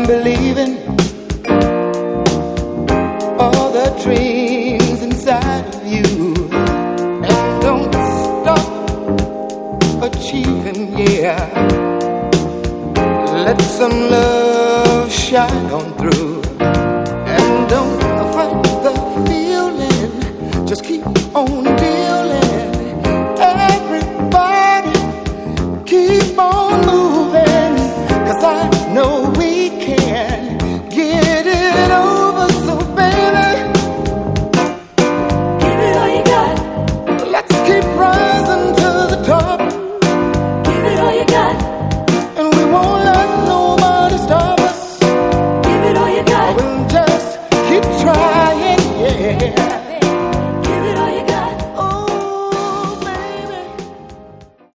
believing all the dreams inside of you. And don't stop achieving, yeah. Let some love shine on through.